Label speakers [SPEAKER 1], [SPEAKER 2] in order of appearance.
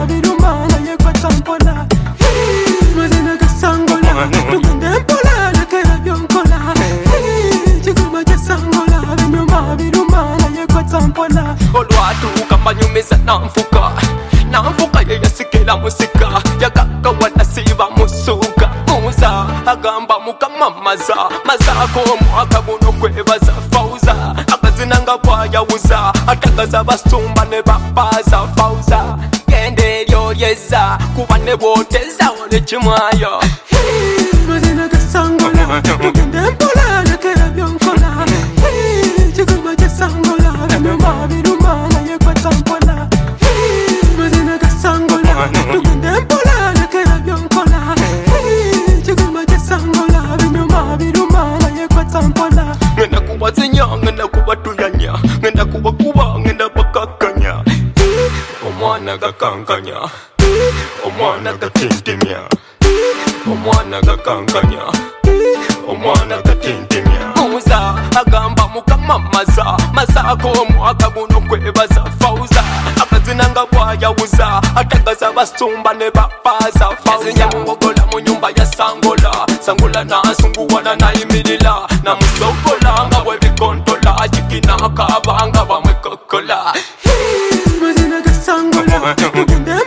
[SPEAKER 1] birumana yekwa tampola mazina gasangola tugende mpola nakera byonkola chiguma chasangola binyuma birumana yekwa tampola olwatuuka manyumiza namfuka yeyasikela musika yakaka wanasiba musuka muza agamba mukama mazako omwaka guno kwebaza fauza akazina nga bwayawuza atagaza basumba ne bapaza fauza gende elyoyeza kuba ne bwoteza ole kimwayo mazina gasangola tugende mpola nakera byonkola chiguma chasangola binyuma birumana yekwa tampola mazina gasangola tugende mpola nakera byonkola chiguma chasangola binyuma birumana yekwa tampola ngenda kubazinya ngenda kubatuyanya ngenda kubakuba ngenda bakakanya omwana gakankanya omwana gatintimya omwana gakankanya omwana gatintimya muza agamba mukama mazako omwaka guno kwebaza fauza akazina nga bwayawuza atagaza basumba ne bapaza fauza muwogola mu nyumba ya sangola nasunguwana nayimirira namusogola nga bwebikontola jikina kabanga bamwekokola mazina gasangola tugende